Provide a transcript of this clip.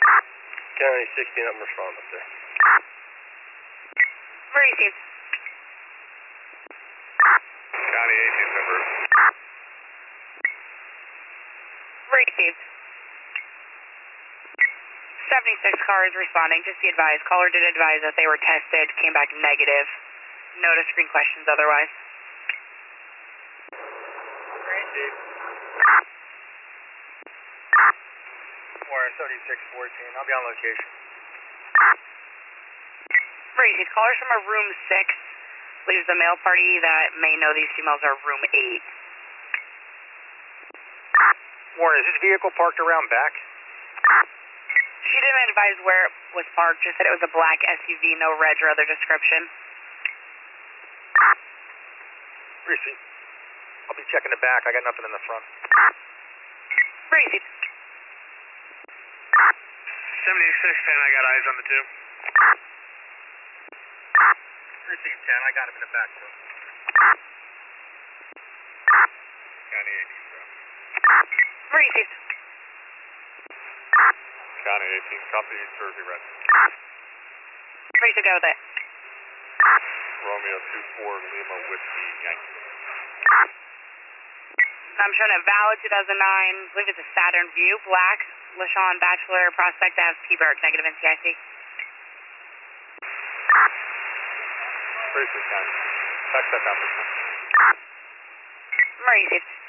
County 16, I'm responding up there. Received. County 18, number. Received. 76 cars responding. Just be advised. Caller did advise that they were tested, came back negative. No to screen questions otherwise. Received. Warren 7614, I'll be on location. Received. Callers from a room 6 leaves the male party that may know these females are room 8. Warren, is this vehicle parked around back? She didn't advise where it was parked, just said it was a black SUV, no reg or other description. Receipt. I'll be checking the back, I got nothing in the front. Received. 7610, I got eyes on the two. Receipt 10, I got him in the back, bro. County 18, bro. Received. County 18, copy, Jersey Red. Ready to go with it. Romeo 24, Lima Whiskey Yankee. I'm showing a valid 2009, I believe it's a Saturn View, black, LaShawn Bachelor, Prospect Ave, T-Berg, negative NCIC. Tracy County. Text that number. Received.